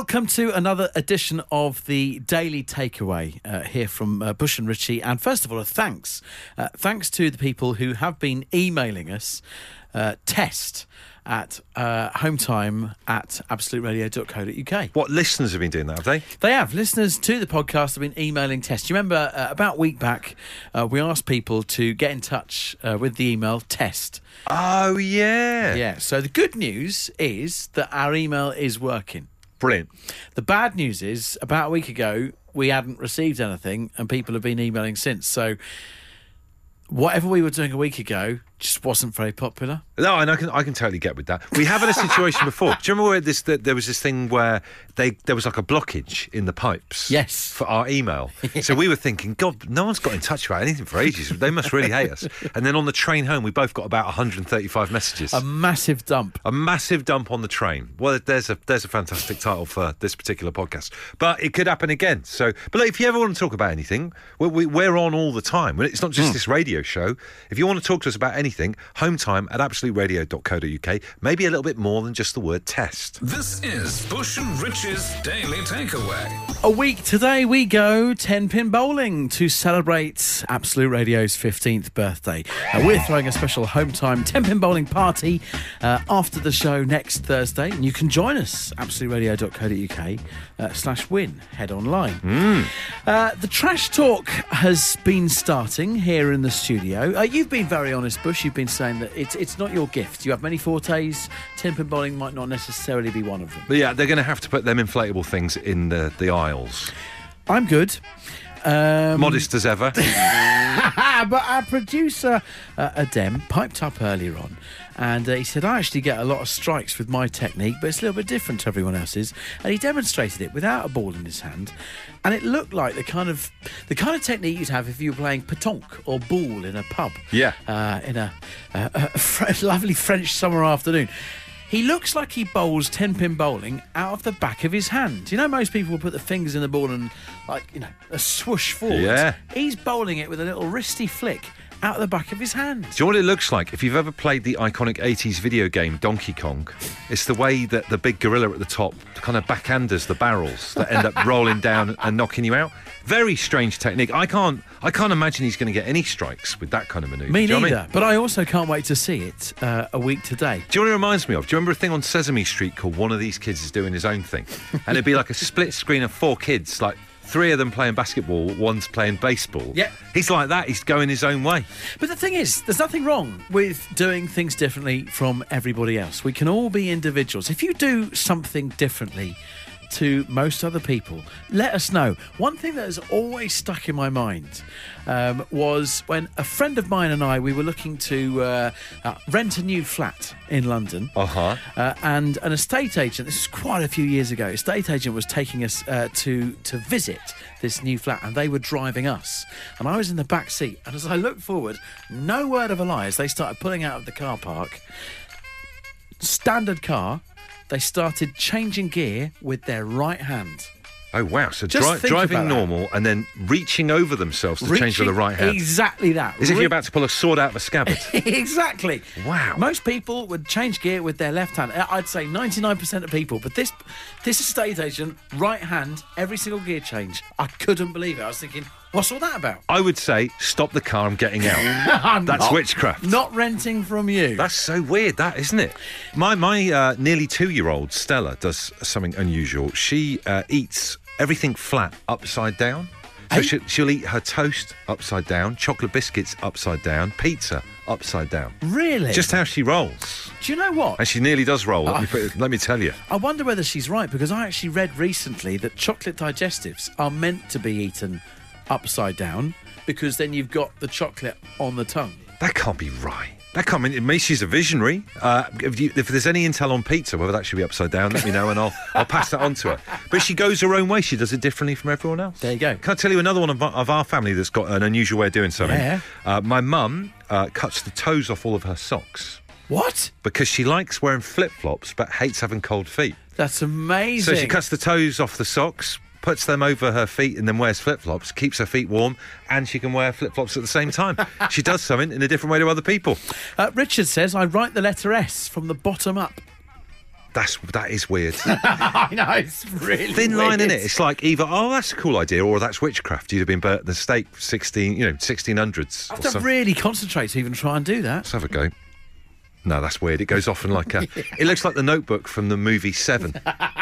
Welcome to another edition of the Daily Takeaway here from Bush and Ritchie. And first of all, thanks to the people who have been emailing us test at hometime@absoluteradio.co.uk. What, listeners have been doing that, have they? They have. Listeners to the podcast have been emailing test. You remember about a week back, we asked people to get in touch with the email test. Oh, yeah. Yeah, so the good news is that our email is working. Brilliant. The bad news is, about a week ago, we hadn't received anything and people have been emailing since. So whatever we were doing a week ago just wasn't very popular. No, and I can totally get with that. We have had a situation before. Do you remember where there was this thing where there was like a blockage in the pipes? Yes. For our email. Yeah. So we were thinking, God, no one's got in touch about anything for ages. They must really hate us. And then on the train home, we both got about 135 messages. A massive dump. A massive dump on the train. Well, there's a fantastic title for this particular podcast. But it could happen again. So, but look, if you ever want to talk about anything, we're on all the time. It's not just this radio show. If you want to talk to us about anything, hometime@absoluteradio.co.uk. Maybe a little bit more than just the word test. This is Bush and Rich's Daily Takeaway. A week today we go 10-pin bowling to celebrate Absolute Radio's 15th birthday. We're throwing a special home time 10-pin bowling party after the show next Thursday. And you can join us, absoluteradio.co.uk/win. Head online. The trash talk has been starting here in the studio. You've been very honest, Bush. You've been saying that it's not your gift. You have many fortes. 10-pin bowling might not necessarily be one of them. But yeah, they're going to have to put them inflatable things in the aisles. I'm good. Modest as ever. But our producer, Adem, piped up earlier on and he said, I actually get a lot of strikes with my technique, but it's a little bit different to everyone else's. And he demonstrated it without a ball in his hand. And it looked like the kind of technique you'd have if you were playing pétanque or ball in a pub. Yeah. In a lovely French summer afternoon. He looks like he bowls 10-pin bowling out of the back of his hand. You know, most people will put the fingers in the ball and, a swoosh forward. Yeah. He's bowling it with a little wristy flick out of the back of his hand. Do you know what it looks like? If you've ever played the iconic 80s video game Donkey Kong, it's the way that the big gorilla at the top kind of backhanders the barrels that end up rolling down and knocking you out. Very strange technique. I can't imagine he's going to get any strikes with that kind of manoeuvre. Me neither, you know I mean? But I also can't wait to see it a week today. Do you know what it reminds me of? Do you remember a thing on Sesame Street called One of These Kids is Doing His Own Thing? And it'd be like a split screen of 4 kids, like 3 of them playing basketball, one's playing baseball. Yeah. He's like that. He's going his own way. But the thing is, there's nothing wrong with doing things differently from everybody else. We can all be individuals. If you do something differently to most other people, let us know. One thing that has always stuck in my mind was when a friend of mine and we were looking to rent a new flat in London. And an estate agent, this was quite a few years ago, estate agent was taking us to visit this new flat, and they were driving us. And I was in the back seat, and as I looked forward, no word of a lie, as they started pulling out of the car park, standard car, they started changing gear with their right hand. Oh, wow. So Just driving normal and then reaching over themselves to change with the right hand. Exactly that. As if you're about to pull a sword out of a scabbard. Exactly. Wow. Most people would change gear with their left hand. I'd say 99% of people. But this estate agent, right hand, every single gear change. I couldn't believe it. I was thinking, what's all that about? I would say, stop the car, I'm getting out. That's witchcraft. Not renting from you. That's so weird, that, isn't it? My nearly 2-year-old, Stella, does something unusual. She eats everything flat upside down. So she'll eat her toast upside down, chocolate biscuits upside down, pizza upside down. Really? Just how she rolls. Do you know what? And she nearly does roll, let me tell you. I wonder whether she's right, because I actually read recently that chocolate digestives are meant to be eaten upside down, because then you've got the chocolate on the tongue. That can't be right. That can't mean, maybe she's a visionary. If there's any intel on pizza, whether that should be upside down, let me know and I'll pass that on to her. But she goes her own way. She does it differently from everyone else. There you go. Can I tell you another one of our family that's got an unusual way of doing something? Yeah. My mum cuts the toes off all of her socks. What? Because she likes wearing flip-flops but hates having cold feet. That's amazing. So she cuts the toes off the socks, puts them over her feet and then wears flip-flops, keeps her feet warm, and she can wear flip-flops at the same time. She does something in a different way to other people. Richard says, I write the letter S from the bottom up. That is weird. I know, it's really Thin line, weird. isn't it? It's like either, that's a cool idea, or that's witchcraft. You'd have been burnt at the stake 1600s. I have to really concentrate to even try and do that. Let's have a go. No, that's weird. It goes off in like a... It looks like the Notebook from the movie Seven.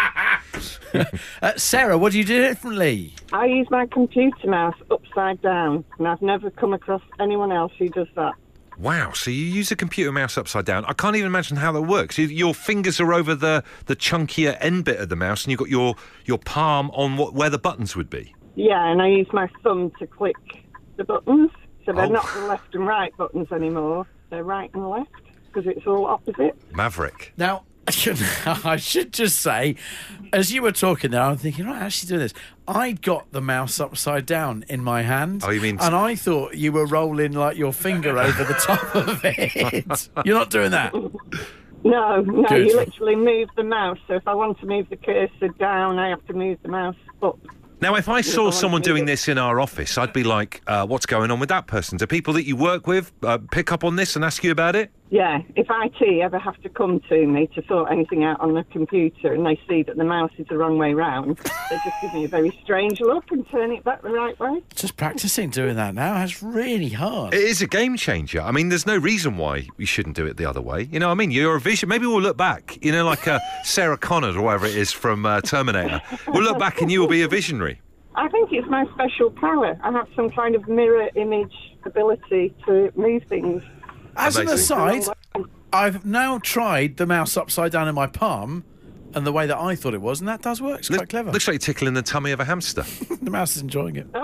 Sarah, what do you do differently? I use my computer mouse upside down, and I've never come across anyone else who does that. Wow, so you use a computer mouse upside down. I can't even imagine how that works. Your fingers are over the chunkier end bit of the mouse, and you've got your palm on where the buttons would be. Yeah, and I use my thumb to click the buttons, so they're not the left and right buttons anymore. They're right and left, because it's all opposite. Maverick. Now, I should just say, as you were talking there, I'm thinking, right, actually doing this. I'd got the mouse upside down in my hand. Oh, you mean... And I thought you were rolling like your finger over the top of it. You're not doing that? No, Good. you literally move the mouse. So if I want to move the cursor down, I have to move the mouse up. Now, if I saw someone doing this in our office, I'd be like, what's going on with that person? Do people that you work with pick up on this and ask you about it? Yeah, if IT ever have to come to me to sort anything out on the computer and they see that the mouse is the wrong way round, they just give me a very strange look and turn it back the right way. Just practising doing that now. That's really hard. It is a game changer. I mean, there's no reason why you shouldn't do it the other way. You know what I mean? You're a vision. Maybe we'll look back, like Sarah Connor or whatever it is from Terminator. We'll look back and you will be a visionary. I think it's my special power. I have some kind of mirror image ability to move things. As an Amazing. aside, I've now tried the mouse upside down in my palm and the way that I thought it was, and that does work. It's quite clever. Looks like you're tickling the tummy of a hamster. The mouse is enjoying it.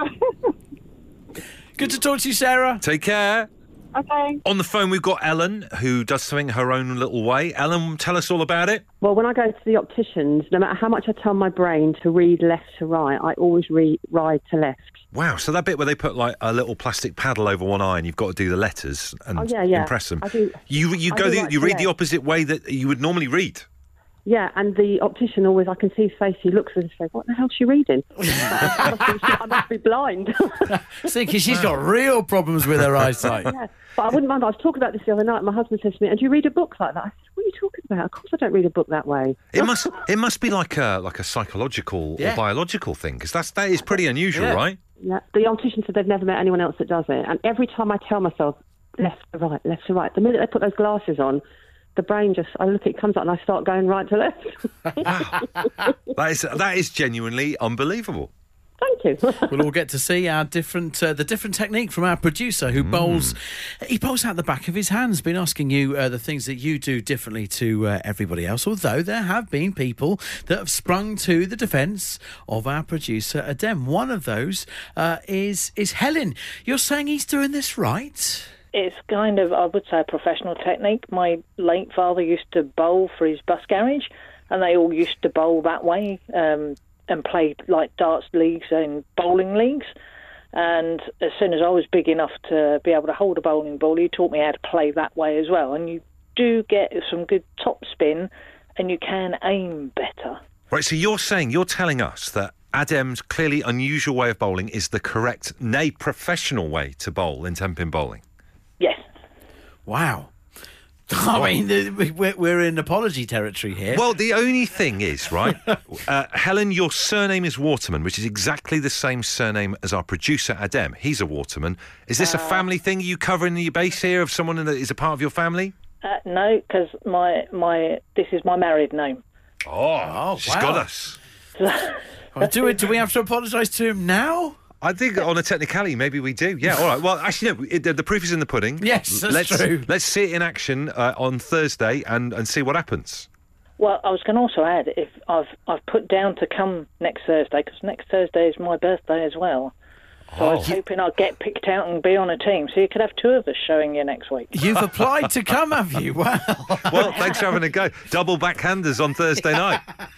Good to talk to you, Sarah. Take care. Okay. On the phone, we've got Ellen, who does something her own little way. Ellen, tell us all about it. Well, when I go to the opticians, no matter how much I tell my brain to read left to right, I always read right to left. Wow, so that bit where they put like a little plastic paddle over one eye and you've got to do the letters and impress them. I do. You read the opposite way that you would normally read. Yeah, and the optician always, I can see his face, he looks at us and says, what the hell's she reading? I must be blind. See, because she's got real problems with her eyesight. Yeah, but I wouldn't mind. I was talking about this the other night. My husband said to me, and do you read a book like that? I said, what are you talking about? Of course I don't read a book that way. It must be like a psychological or biological thing, because that is pretty unusual, right? Yeah, the optician said they've never met anyone else that does it. And every time I tell myself, left to right, left to right, the minute they put those glasses on, the brain just, I look, it comes up and I start going right to left. That is genuinely unbelievable. Thank you. We'll all get to see our the different technique from our producer who bowls. He bowls out the back of his hands. Been asking you the things that you do differently to everybody else. Although there have been people that have sprung to the defence of our producer Adem. One of those is Helen. You're saying he's doing this right? It's kind of, I would say, a professional technique. My late father used to bowl for his bus garage, and they all used to bowl that way and play like darts leagues and bowling leagues. And as soon as I was big enough to be able to hold a bowling ball, he taught me how to play that way as well. And you do get some good top spin, and you can aim better. Right, so you're telling us that Adem's clearly unusual way of bowling is the correct, nay, professional way to bowl in 10-pin bowling. Yes. Wow. I mean, we're in apology territory here. Well, the only thing is, right, Helen, your surname is Waterman, which is exactly the same surname as our producer, Adem. He's a Waterman. Is this a family thing? Are you covering your base here of someone that is a part of your family? No, because this is my married name. Oh, she's got us. Do we have to apologise to him now? I think on a technicality, maybe we do. Yeah, all right. Well, actually, no, the proof is in the pudding. Yes, that's true. Let's see it in action on Thursday and see what happens. Well, I was going to also add, if I've put down to come next Thursday, because next Thursday is my birthday as well. So I was hoping I'd get picked out and be on a team, so you could have two of us showing you next week. You've applied to come, have you? Wow. Well, thanks for having a go. Double backhanders on Thursday night.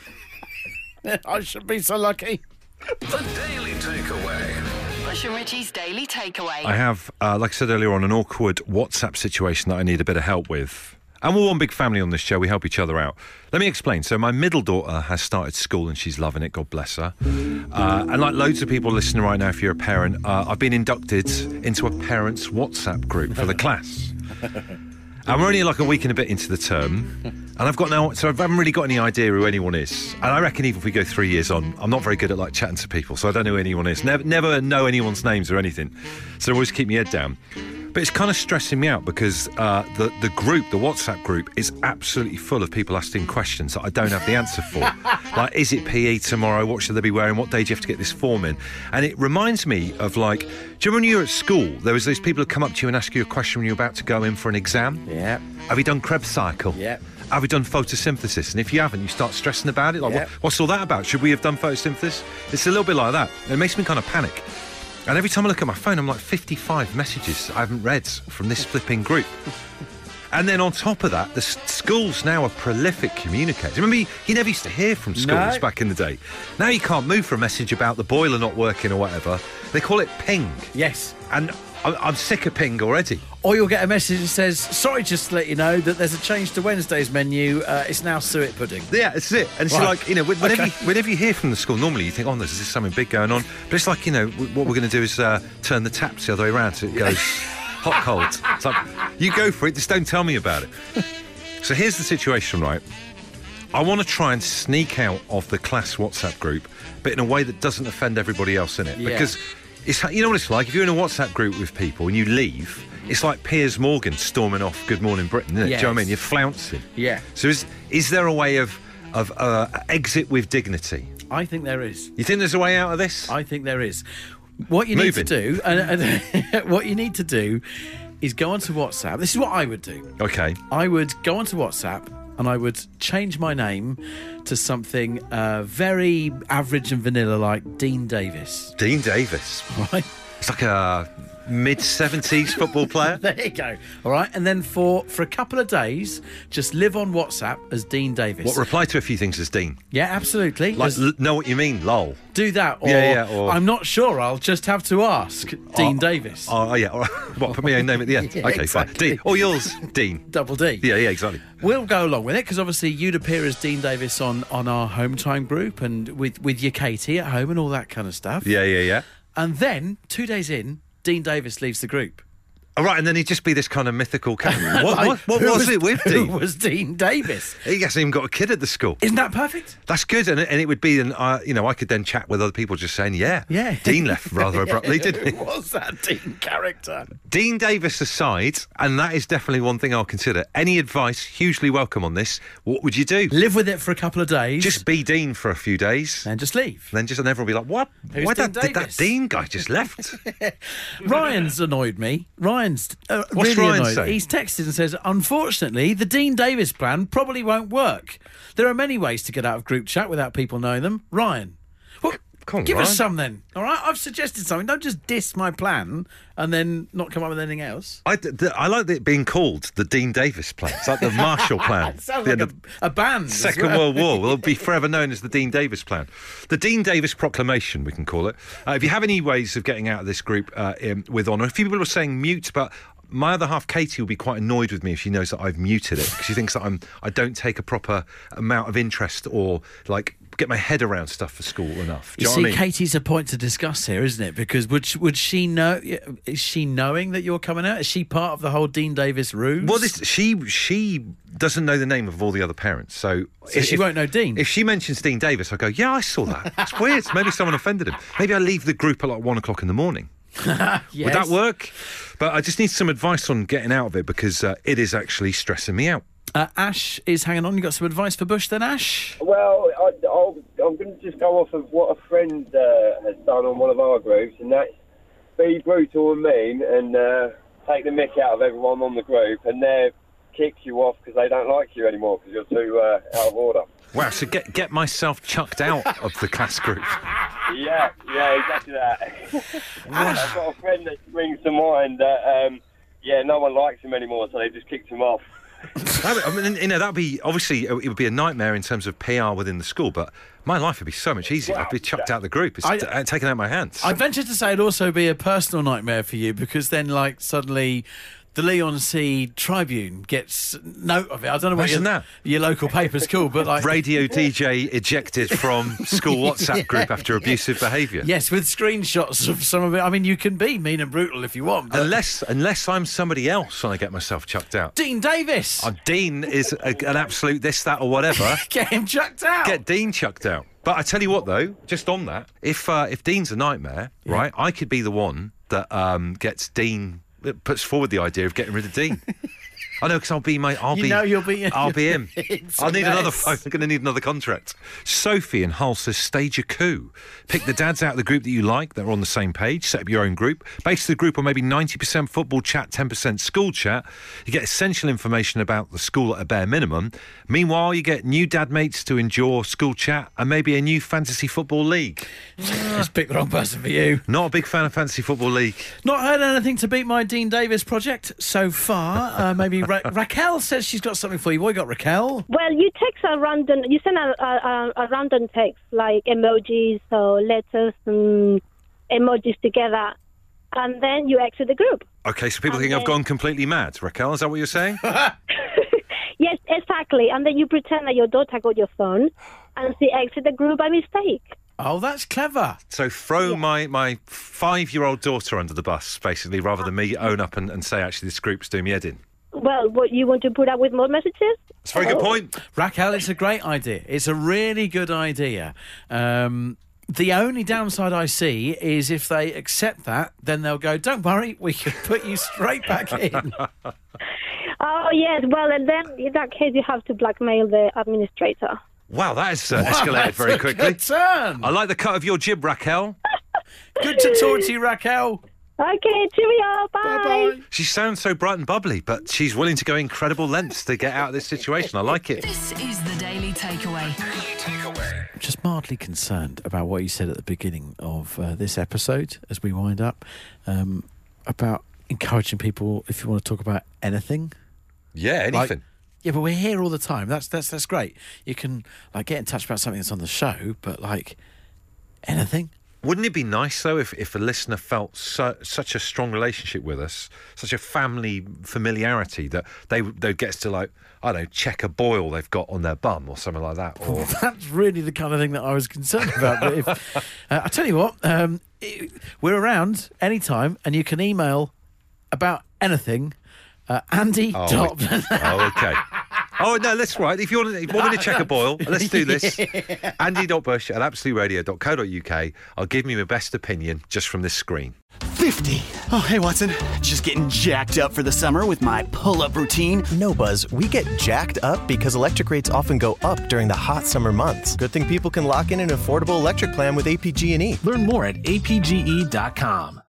I should be so lucky. The Daily Takeaway. Bush and Richie's Daily Takeaway. I have, like I said earlier on, an awkward WhatsApp situation that I need a bit of help with. And we're one big family on this show. We help each other out. Let me explain. So my middle daughter has started school and she's loving it. God bless her. And like loads of people listening right now, if you're a parent, I've been inducted into a parents' WhatsApp group for the class. And we're only like a week and a bit into the term, and I haven't really got any idea who anyone is. And I reckon even if we go 3 years on, I'm not very good at like chatting to people, so I don't know who anyone is. Never know anyone's names or anything. So I always keep my head down. But it's kind of stressing me out because the group, the WhatsApp group, is absolutely full of people asking questions that I don't have the answer for. Like, is it PE tomorrow? What should they be wearing? What day do you have to get this form in? And it reminds me of, like, do you remember when you were at school, there was those people who come up to you and ask you a question when you're about to go in for an exam? Yeah. Have you done Krebs cycle? Yeah. Have you done photosynthesis? And if you haven't, you start stressing about it. Like, Yeah. what's all that about? Should we have done photosynthesis? It's a little bit like that. It makes me kind of panic. And every time I look at my phone, I'm like 55 messages I haven't read from this flipping group. And then on top of that, the schools now are prolific communicators. Remember, you never used to hear from schools back in the day. Now you can't move for a message about the boiler not working or whatever. They call it ping. Yes. And I'm sick of ping already. Or you'll get a message that says, sorry, just to let you know that there's a change to Wednesday's menu. It's now suet pudding. Yeah, it's it. And it's Right. like, you know, whenever you hear from the school, normally you think, oh, there's something big going on. But it's like, you know, what we're going to do is turn the taps the other way around so it goes hot, cold. It's like, you go for it, just don't tell me about it. So here's the situation, right? I want to try and sneak out of the class WhatsApp group, but in a way that doesn't offend everybody else in it. Yeah. Because, you know what it's like? If you're in a WhatsApp group with people and you leave, it's like Piers Morgan storming off Good Morning Britain, isn't it? Yes. Do you know what I mean? You're flouncing. Yeah. So is there a way of exit with dignity? I think there is. You think there's a way out of this? I think there is. What you need to do, what you need to do, is go onto WhatsApp. This is what I would do. Okay. I would go onto WhatsApp and I would change my name to something very average and vanilla, like Dean Davis. Dean Davis. Right. It's like a mid-70s football player. There you go. All right. And then for a couple of days, just live on WhatsApp as Dean Davis. What, reply to a few things as Dean? Yeah, absolutely. Like, Just know what you mean, lol. do that. Or, or- I'm not sure. I'll just have to ask Dean Davis. Oh, yeah. What, put my own name at the end? Yeah, okay, exactly. fine. Dean. Or yours, Dean. Double D. Yeah, exactly. We'll go along with it because obviously you'd appear as Dean Davis on our home time group and with your Katie at home and all that kind of stuff. Yeah. And then 2 days in, Dean Davis leaves the group. All right, and then he'd just be this kind of mythical character. What Who was it with Dean? Who was Dean Davis? He hasn't even got a kid at the school. Isn't that perfect? That's good, and it would be, I could then chat with other people just saying, yeah. Dean left rather abruptly, didn't he? Who was that Dean character? Dean Davis aside, and that is definitely one thing I'll consider. Any advice, hugely welcome on this. What would you do? Live with it for a couple of days. Just be Dean for a few days. and just leave. Then just everyone will be like, what? Who's Why Dean did that Davis? Dean guy just left? Ryan's annoyed me. Ryan's What's really Ryan annoyed. saying? He's texted and says, unfortunately, the Dean Davis plan probably won't work. There are many ways to get out of group chat without people knowing them. Ryan, well, Come on, give Ryan. us some then. All right, I've suggested something. Don't just diss my plan and then not come up with anything else. I like it being called the Dean Davis plan. It's like the Marshall Plan. It sounds The like end of a band. as Second well. World War will be forever known as the Dean Davis Plan. The Dean Davis Proclamation, we can call it. If you have any ways of getting out of this group with honour, a few people are saying mute, but my other half, Katie, will be quite annoyed with me if she knows that I've muted it because she thinks that I don't take a proper amount of interest or like get my head around stuff for school enough. Do You you see, know what I mean? Katie's a point to discuss here, isn't it? Because would she know? Is she knowing that you're coming out? Is she part of the whole Dean Davis ruse? Well, she doesn't know the name of all the other parents, so she won't know Dean. If she mentions Dean Davis, I go, yeah, I saw that. It's weird. Maybe someone offended him. Maybe I leave the group at like 1 o'clock in the morning. Yes. Would that work? But I just need some advice on getting out of it because it is actually stressing me out. Ash is hanging on. You got some advice for Bush then, Ash? Well, I'm going to just go off of what a friend has done on one of our groups, and that's be brutal and mean and take the mick out of everyone on the group and then kick you off because they don't like you anymore because you're too out of order. Wow, so get myself chucked out of the class group. Yeah, exactly that. I've got a friend that springs to mind that, no one likes him anymore, so they just kicked him off. I mean, you know, that'd be obviously it would be a nightmare in terms of PR within the school, but my life would be so much easier. I'd be chucked out of the group. It's taken out of my hands. I venture to say it'd also be a personal nightmare for you because then, like, suddenly the Leigh-on-Sea Tribune gets note of it. I don't know what Imagine your local paper's called, but like Radio DJ ejected from school WhatsApp group after abusive behaviour. yes, with screenshots of some of it. I mean, you can be mean and brutal if you want. But Unless I'm somebody else when I get myself chucked out. Dean Davis, Dean is an absolute this, that, or whatever. get him chucked out. Get Dean chucked out. But I tell you what, though, just on that, if Dean's a nightmare, right, I could be the one that gets Dean. It puts forward the idea of getting rid of Dean. I know, because I'll be him. I'll be him. I'll need another. I'm going to need another contract. Sophie in Hull says, stage a coup. Pick the dads out of the group that you like that are on the same page. Set up your own group. Base the group on maybe 90% football chat, 10% school chat. You get essential information about the school at a bare minimum. Meanwhile, you get new dad mates to endure school chat and maybe a new fantasy football league. Just pick the wrong person for you. Not a big fan of fantasy football league. Not heard anything to beat my Dean Davis project so far. Maybe Raquel says she's got something for you. What you got, Raquel? Well, you send a random text like emojis or letters and emojis together, and then you exit the group. Okay, so people think I've gone completely mad. Raquel, is that what you're saying? Yes, exactly. And then you pretend that your daughter got your phone and she exit the group by mistake. Oh, that's clever. So throw my 5-year-old daughter under the bus, basically, rather than me own up and say, actually, this group's doing me head in. Well, what you want to put up with more messages? It's a very good point. Raquel, it's a great idea. It's a really good idea. The only downside I see is if they accept that, then they'll go, don't worry, we can put you straight back in. Oh, yes. Well, and then in that case, you have to blackmail the administrator. Wow, that has escalated very quickly. Good turn. I like the cut of your jib, Raquel. Good to talk to you, Raquel. Okay, cheerio, bye. Bye-bye. She sounds so bright and bubbly, but she's willing to go incredible lengths to get out of this situation. I like it. This is the Daily Takeaway. Daily Takeaway. I'm just mildly concerned about what you said at the beginning of this episode as we wind up, about encouraging people, if you want to talk about anything. Yeah, anything. Yeah, but we're here all the time. That's great. You can get in touch about something that's on the show, but anything. Wouldn't it be nice, though, if a listener felt such a strong relationship with us, such a family familiarity, that they get to, I don't know, check a boil they've got on their bum or something like that? Or That's really the kind of thing that I was concerned about. But if I tell you what, we're around anytime, and you can email about anything. Andy. Oh, okay. Oh, no, that's right. If you want me to check a boil, let's do this. Andy.bush@absoluteradio.co.uk. I'll give you my best opinion just from this screen. 50. Oh, hey, Watson. Just getting jacked up for the summer with my pull-up routine. No, Buzz. We get jacked up because electric rates often go up during the hot summer months. Good thing people can lock in an affordable electric plan with APG&E. Learn more at apge.com.